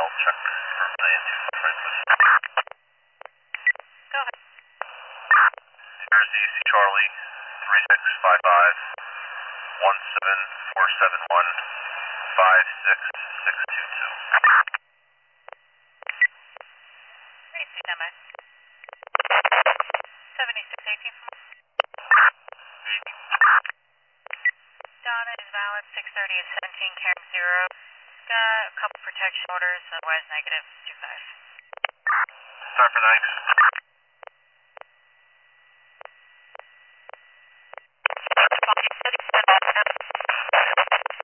I'll check for million 245. Go ahead. New Jersey, C. Charlie, 3655 17471 56622. Great, standby. 7618 from Donna is valid, 630 is 17, carrying 0. Got a couple protection orders, otherwise negative 25. Start for 9.